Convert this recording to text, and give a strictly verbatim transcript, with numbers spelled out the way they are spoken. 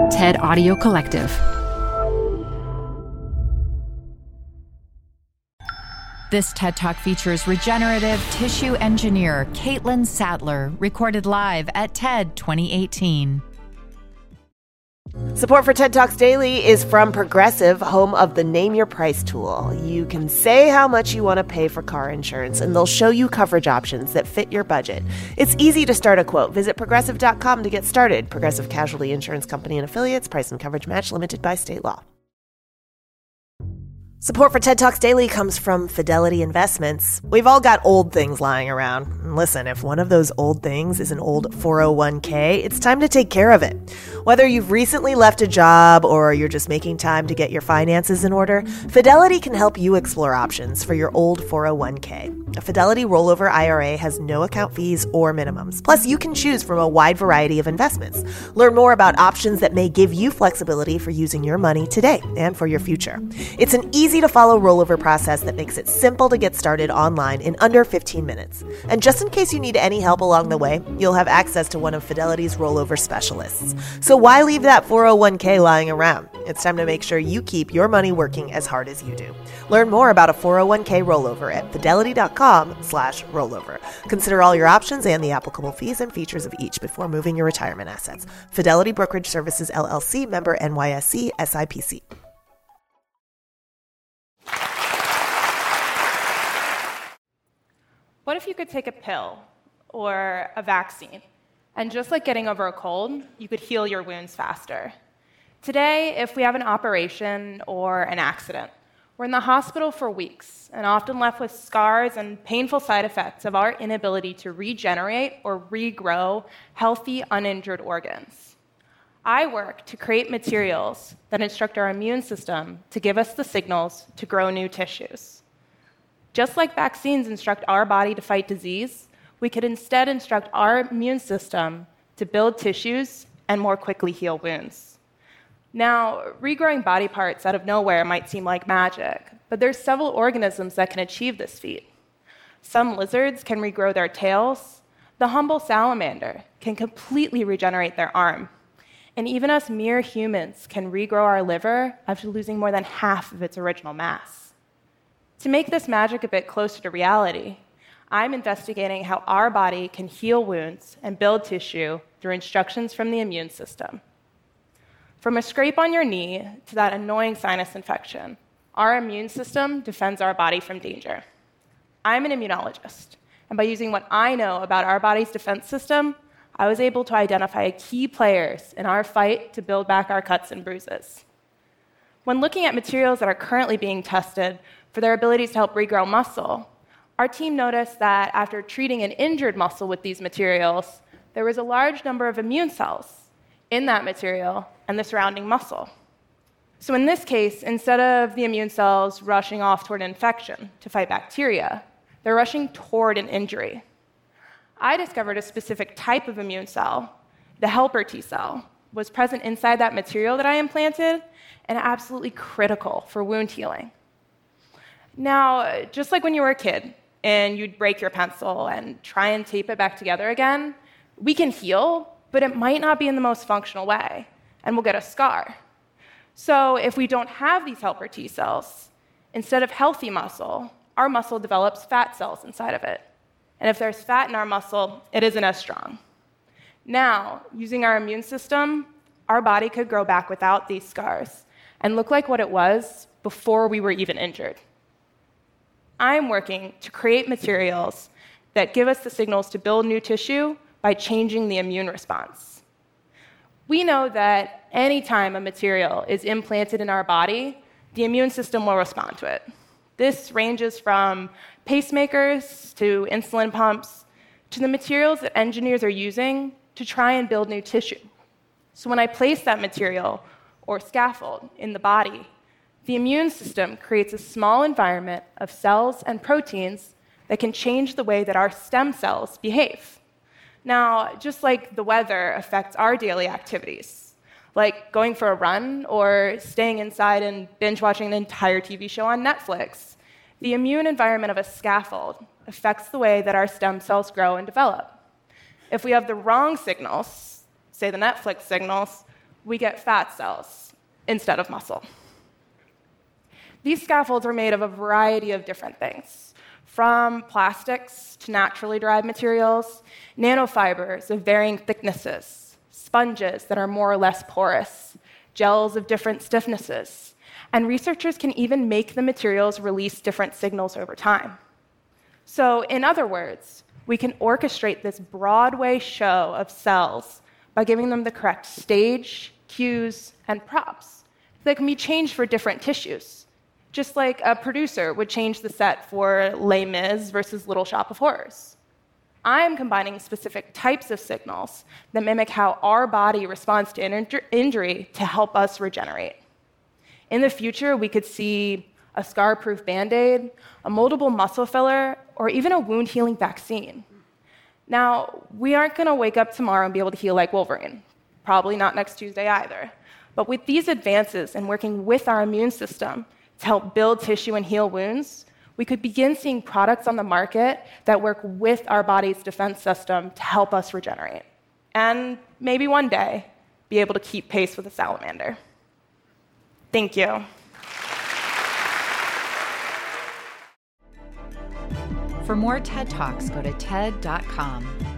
TED Audio Collective. This TED Talk features regenerative tissue engineer Caitlin Sattler, recorded live at TED twenty eighteen. Support for TED Talks Daily is from Progressive, home of the Name Your Price tool. You can say how much you want to pay for car insurance, and they'll show you coverage options that fit your budget. It's easy to start a quote. Visit progressive dot com to get started. Progressive Casualty Insurance Company and Affiliates. Price and coverage match limited by state law. Support for TED Talks Daily comes from Fidelity Investments. We've all got old things lying around. And listen, if one of those old things is an old four oh one k, it's time to take care of it. Whether you've recently left a job or you're just making time to get your finances in order, Fidelity can help you explore options for your old four oh one k. A Fidelity rollover I R A has no account fees or minimums. Plus, you can choose from a wide variety of investments. Learn more about options that may give you flexibility for using your money today and for your future. It's an easy to follow rollover process that makes it simple to get started online in under fifteen minutes. And just in case you need any help along the way, you'll have access to one of Fidelity's rollover specialists. So why leave that four oh one k lying around? It's time to make sure you keep your money working as hard as you do. Learn more about a four oh one k rollover at fidelity dot com slash rollover. Consider all your options and the applicable fees and features of each before moving your retirement assets. Fidelity Brokerage Services, L L C, member N Y S E, S I P C. What if you could take a pill or a vaccine, and just like getting over a cold, you could heal your wounds faster? Today, if we have an operation or an accident, we're in the hospital for weeks and often left with scars and painful side effects of our inability to regenerate or regrow healthy, uninjured organs. I work to create materials that instruct our immune system to give us the signals to grow new tissues. Just like vaccines instruct our body to fight disease, we could instead instruct our immune system to build tissues and more quickly heal wounds. Now, regrowing body parts out of nowhere might seem like magic, but there's several organisms that can achieve this feat. Some lizards can regrow their tails. The humble salamander can completely regenerate their arm. And even us mere humans can regrow our liver after losing more than half of its original mass. To make this magic a bit closer to reality, I'm investigating how our body can heal wounds and build tissue through instructions from the immune system. From a scrape on your knee to that annoying sinus infection, our immune system defends our body from danger. I'm an immunologist, and by using what I know about our body's defense system, I was able to identify key players in our fight to build back our cuts and bruises. When looking at materials that are currently being tested for their abilities to help regrow muscle, our team noticed that after treating an injured muscle with these materials, there was a large number of immune cells in that material and the surrounding muscle. So in this case, instead of the immune cells rushing off toward an infection to fight bacteria, they're rushing toward an injury. I discovered a specific type of immune cell, the helper T cell, was present inside that material that I implanted and absolutely critical for wound healing. Now, just like when you were a kid and you'd break your pencil and try and tape it back together again, we can heal, but it might not be in the most functional way, and we'll get a scar. So if we don't have these helper T cells, instead of healthy muscle, our muscle develops fat cells inside of it. And if there's fat in our muscle, it isn't as strong. Now, using our immune system, our body could grow back without these scars and look like what it was before we were even injured. I'm working to create materials that give us the signals to build new tissue by changing the immune response. We know that any time a material is implanted in our body, the immune system will respond to it. This ranges from pacemakers to insulin pumps to the materials that engineers are using to try and build new tissue. So when I place that material or scaffold in the body, the immune system creates a small environment of cells and proteins that can change the way that our stem cells behave. Now, just like the weather affects our daily activities, like going for a run or staying inside and binge watching an entire T V show on Netflix, the immune environment of a scaffold affects the way that our stem cells grow and develop. If we have the wrong signals, say the Netflix signals, we get fat cells instead of muscle. These scaffolds are made of a variety of different things, from plastics to naturally derived materials, nanofibers of varying thicknesses, sponges that are more or less porous, gels of different stiffnesses, and researchers can even make the materials release different signals over time. So, in other words, we can orchestrate this Broadway show of cells by giving them the correct stage, cues, and props that can be changed for different tissues, just like a producer would change the set for Les Mis versus Little Shop of Horrors. I am combining specific types of signals that mimic how our body responds to in- injury to help us regenerate. In the future, we could see a scar-proof Band-Aid, a moldable muscle filler, or even a wound-healing vaccine. Now, we aren't going to wake up tomorrow and be able to heal like Wolverine. Probably not next Tuesday either. But with these advances and working with our immune system to help build tissue and heal wounds, we could begin seeing products on the market that work with our body's defense system to help us regenerate. And maybe one day, be able to keep pace with a salamander. Thank you. For more TED Talks, go to T E D dot com.